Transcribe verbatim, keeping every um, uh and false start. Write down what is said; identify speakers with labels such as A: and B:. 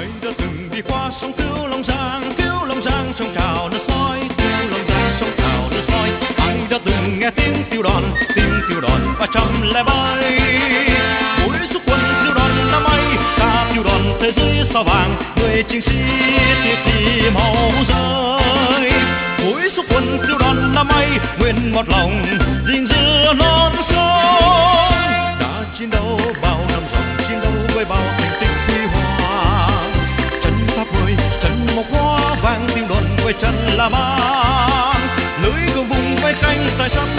A: ai đã từng đi qua sông Cứu Long Giang, Cứu Long Giang sông trào nước soi, Cứu Long Giang sông trào nước soi. Ai đã từng nghe tiếng tiêu đòn, tiếng tiêu đòn ba trăm lẻ bảy. Mỗi xuất quân tiêu đòn năm ấy, ta tiêu đòn thế giới sao vàng, người chiến sĩ tiệt sĩ máu rơi. Mỗi xuất quân tiêu đòn năm ấy, nguyện một lòng gìn giữ non sông. Đã chiến đấu bao năm ròng, chiến đấu với bao thành tích huy hoàng. Trấn Pháp ơi, trấn Mộc Hóa vang tiếng đồn quay chân La Mã. Lưới gươm vùng vây canh sai sắc